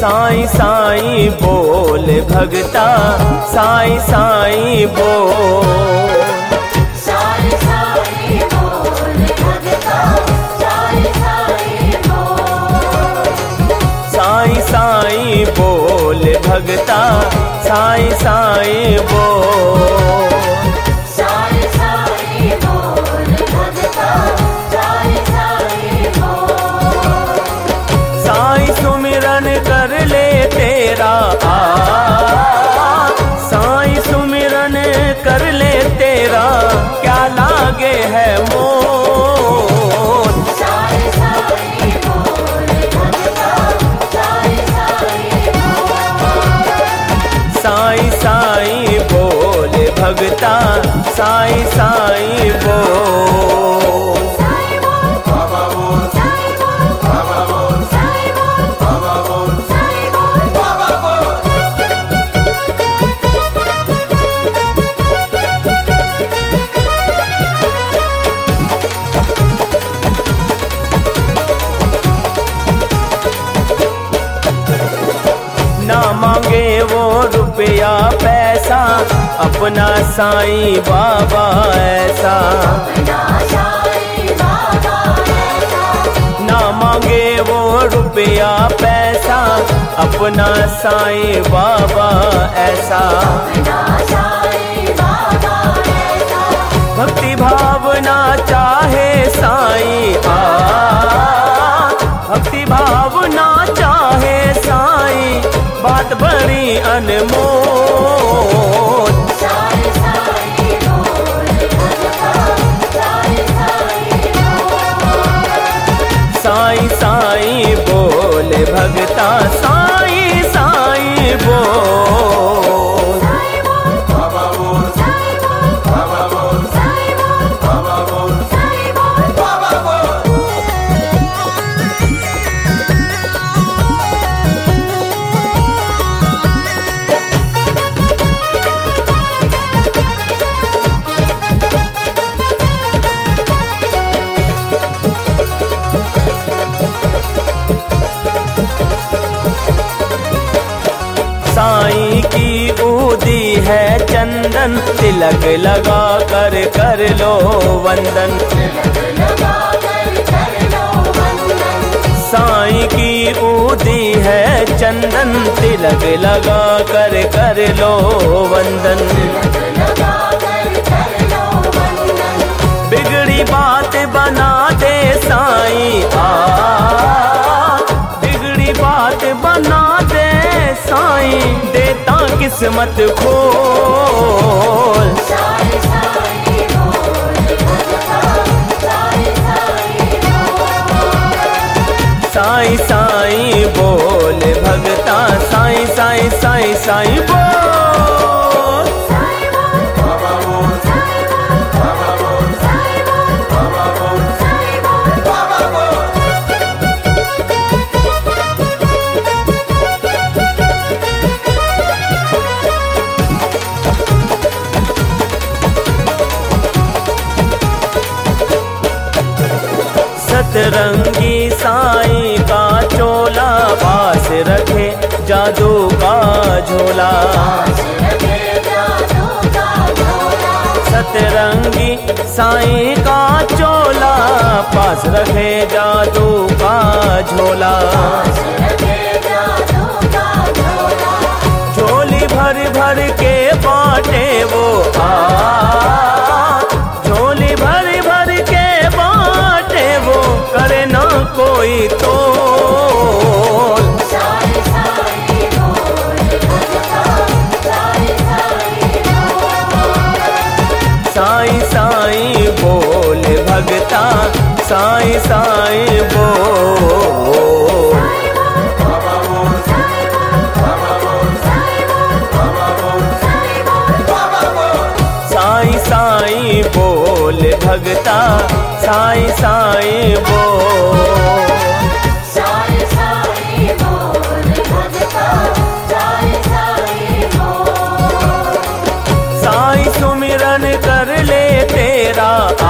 साईं साईं बोल भगता, साईं साईं बोल। साईं साईं बोल भगता, साईं साईं बोल। साईं साईं बोल भगता, साईं साईं बोल। साईं साईं बोल भगता, साईं साईं बोल। साईं सुमिरन कर ले तेरा साईं सुमिरन कर ले तेरा, क्या लागे है मोल। साईं साईं बोल भगता, साईं साईं बोल। साईं साईं बोल भगता, साईं साईं बोल। साईं बोल बाबा बोल, साईं बोल बाबा बोल, साईं बोल बाबा बोल, साईं बोल बाबा बोल। ना मांगे वो रुपया पैसा, अपना साईं बाबा ऐसा। अपना साईं बाबा ऐसा। ना मांगे वो रुपया पैसा, अपना साईं बाबा ऐसा। अपना साईं बाबा ऐसा। भक्ति भावना चाहे साईं भक्ति भावना चाहे साईं, बात बड़ी अनमोल। साईं साईं बोल भगता, साईं साईं बोल। साईं साईं बोल भगता, साईं साईं बोल। साईं बोल बाबा बोल, साईं बोल बाबा बोल, साईं बोल बाबा बोल, साईं बोल बाबा बोल। साईं की ऊदी है चंदन, तिलक लगा कर लो वंदन। तिलक लगा कर लो वंदन। साईं की ऊदी है चंदन, तिलक लगा कर लो वंदन। तिलक लगा कर लो वंदन। बिगड़ी बात बना दे साईं बिगड़ी बात बना दे साईं, देता किस्मत खोल। साईं साईं बोल भगता, साईं साईं बोल। साईं साईं बोल भगता, साईं साईं साईं साईं बोल। साईं बोल बाबा बोल, साईं बोल बाबा बोल, साईं बोल बाबा बोल, साईं बोल बाबा बोल। सतरंगी साईं का चोला, पास रखे जादू का झोला। सतरंगी साईं का चोला, पास रखे जादू का झोला। झोली भर भर के बाटे वो झोली भर भर के बाटे वो, करे ना कोई तोल। साईं साईं बोल भगता, साईं साईं बोल। साईं साईं बोल भगता, साईं साईं बोल। बाबा बोल, साईं बोल बाबा बोल, साईं बोल बाबा बोल, साईं बोल बाबा बोल। साईं साईं बोल भगता, साईं साईं बोल। साईं साईं बोल भगता, साईं साईं बोल। साईं सुमिरन कर ले तेरा